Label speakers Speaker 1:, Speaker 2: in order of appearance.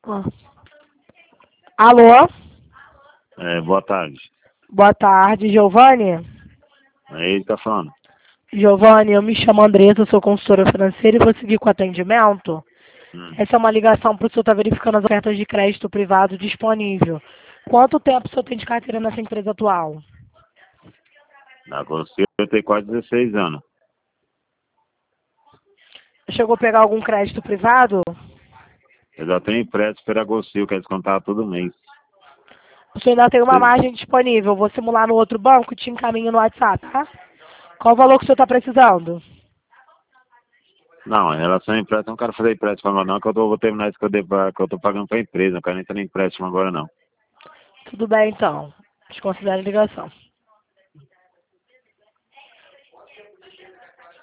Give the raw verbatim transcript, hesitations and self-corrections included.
Speaker 1: Ah. Alô?
Speaker 2: É, boa tarde.
Speaker 1: Boa tarde, Giovanni.
Speaker 2: É ele que tá falando.
Speaker 1: Giovanni, eu me chamo Andressa, sou consultora financeira e vou seguir com o atendimento.
Speaker 2: Hum.
Speaker 1: Essa é uma ligação para o senhor estar verificando as ofertas de crédito privado disponível. Quanto tempo o senhor tem de carteira nessa empresa atual?
Speaker 2: Na você eu tenho quase dezesseis anos.
Speaker 1: Chegou a pegar algum crédito privado?
Speaker 2: Eu já tenho empréstimo para Gocil, que é descontado todo mês.
Speaker 1: O senhor ainda tem uma
Speaker 2: Você-
Speaker 1: margem disponível. Vou simular no outro banco e te encaminho no WhatsApp, tá? Qual o valor que o senhor está precisando?
Speaker 2: Não, em relação ao empréstimo, eu não quero fazer empréstimo agora não, que eu tô, vou terminar isso que eu, devo, que eu tô pagando para a empresa. Não quero nem ter empréstimo agora não.
Speaker 1: Tudo bem, então. Desconsidere a ligação.